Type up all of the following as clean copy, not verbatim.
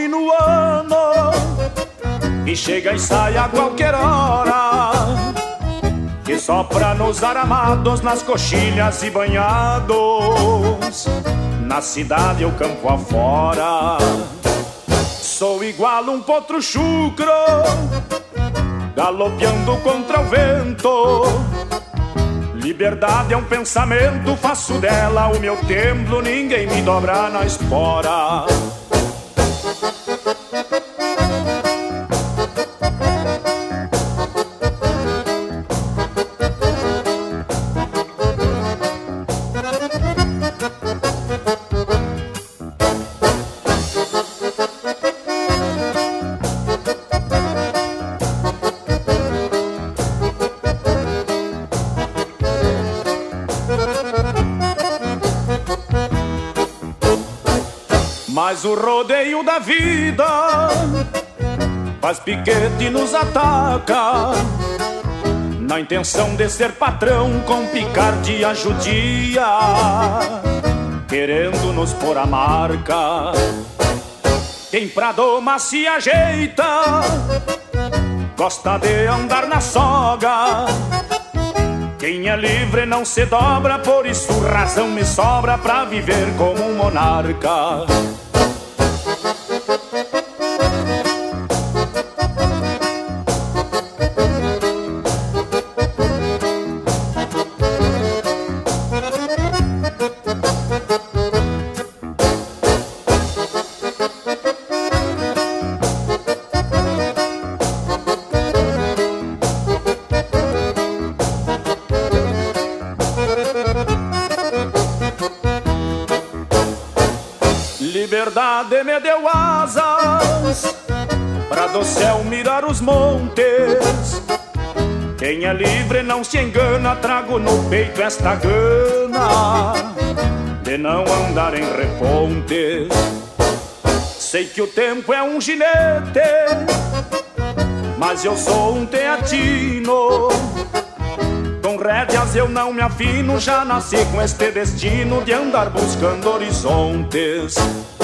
nome no ano e chega e sai a qualquer hora, que sopra nos aramados, nas coxilhas e banhados, na cidade ou campo afora. Sou igual um potro chucro, galopeando contra o vento. Liberdade é um pensamento, faço dela o meu templo, ninguém me dobra na espora. Mas o rodeio da vida faz piquete e nos ataca, na intenção de ser patrão com picardia judia, querendo nos pôr a marca. Quem pra doma se ajeita gosta de andar na soga. Quem é livre não se dobra, por isso razão me sobra pra viver como um monarca. Liberdade me deu asas pra do céu mirar os montes. Quem é livre não se engana, trago no peito esta gana de não andar em repontes. Sei que o tempo é um ginete, mas eu sou um teatino. Com rédeas eu não me afino, já nasci com este destino de andar buscando horizontes.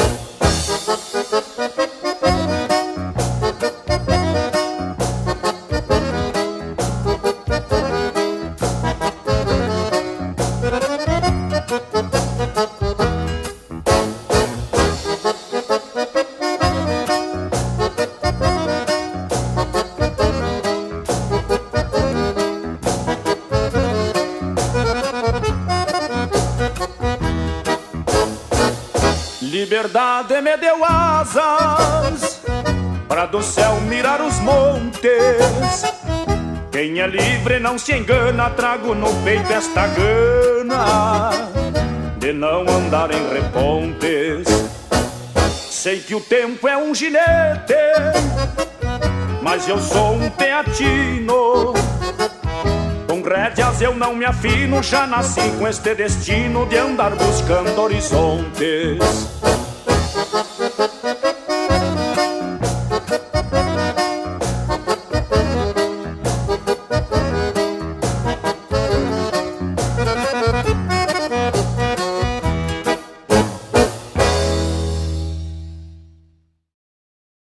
Liberdade me deu asas pra do céu mirar os montes. Quem é livre não se engana, trago no peito esta gana de não andar em repontes. Sei que o tempo é um ginete, mas eu sou um teatino. Com rédeas eu não me afino, já nasci com este destino de andar buscando horizontes.